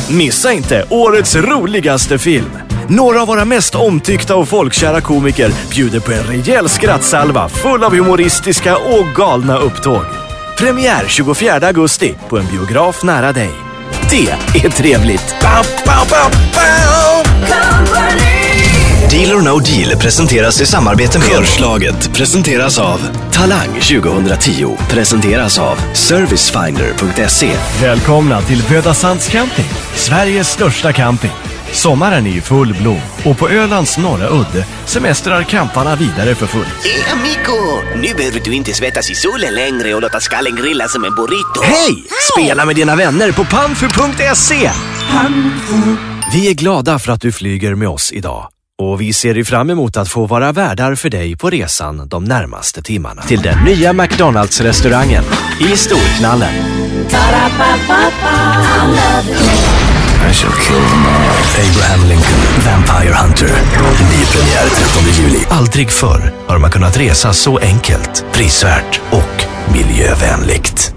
Missa inte årets roligaste film. Några av våra mest omtyckta och folkkära komiker bjuder på en rejäl skrattsalva full av humoristiska och galna upptåg. Premiär 24 augusti på en biograf nära dig. Det är trevligt. Deal or No Deal presenteras i samarbete med Körslaget. Presenteras av Talang 2010. Presenteras av Servicefinder.se. Välkomna till Bödasands camping, Sveriges största camping. Sommaren är i full blom och på Ölands norra udde semestrar camparna vidare för fullt. Amigo, nu behöver du inte svettas i solen längre och låta skallen grilla som en burrito. Hej! Spela med dina vänner på Panfu.se. Vi är glada för att du flyger med oss idag. Och vi ser fram emot att få vara värdar för dig på resan de närmaste timmarna. Till den nya McDonalds-restaurangen i Storknallen. I shall kill them all. Abraham Lincoln, Vampire Hunter. Ny premiär 13 juli. Aldrig förr har man kunnat resa så enkelt, prisvärt och miljövänligt.